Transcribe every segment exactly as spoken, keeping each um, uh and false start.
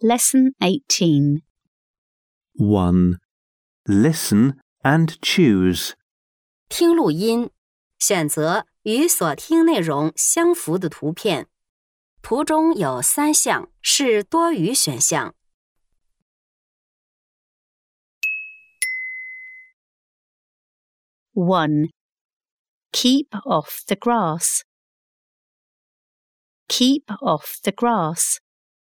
Lesson eighteen. one. Listen and choose. 听录音，选择与所听内容相符的图片。图中有三项是多语选项。 one. Keep off the grass. Keep off the grass.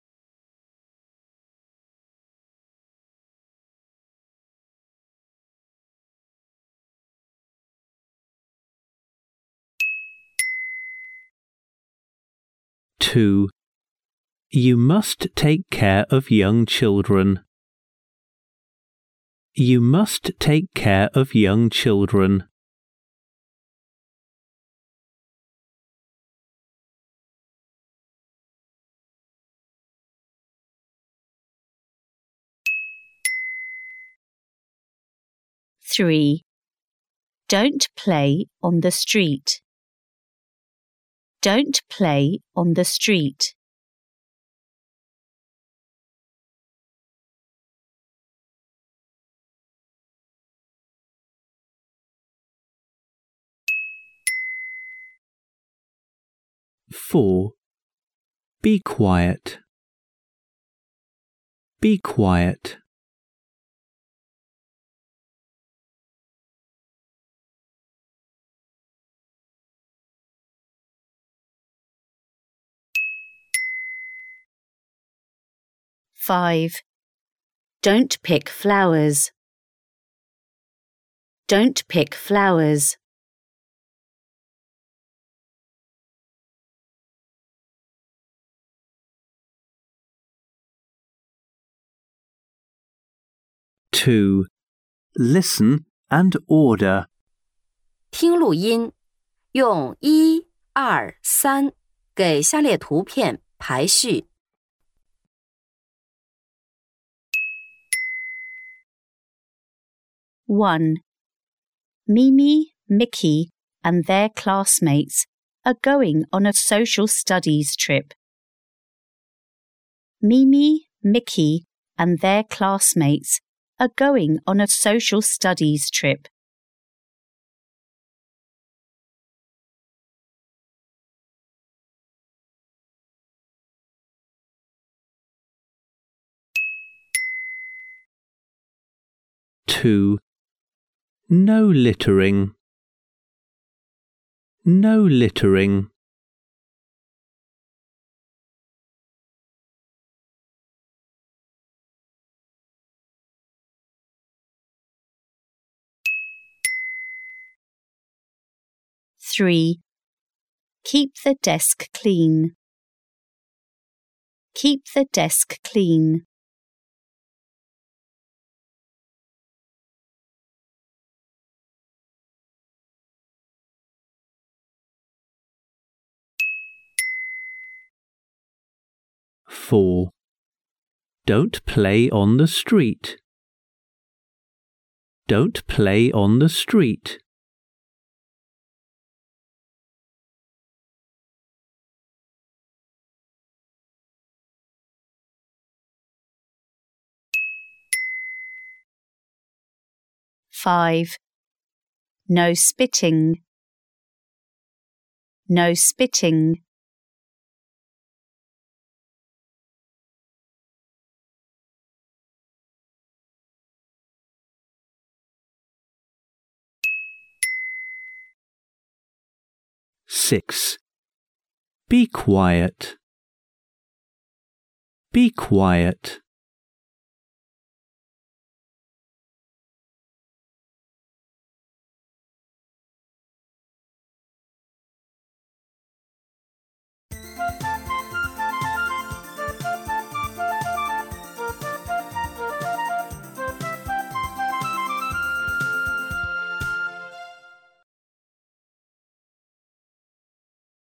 two. You must take care of young children. You must take care of young children. three. Don't play on the street. Don't play on the street. four. Be quiet. Be quiet. five. Don't pick flowers. Don't pick flowers. two. Listen and order. 听录音，用一、二、三给下列图片排序。 one. Mimi, Mickey, and their classmates are going on a social studies trip. Mimi, Mickey, and their classmates are going on a social studies trip. two. No littering. No littering. three. Keep the desk clean. Keep the desk clean. four. Don't play on the street. Don't play on the street. five. No spitting. No spitting. six. Be quiet. Be quiet.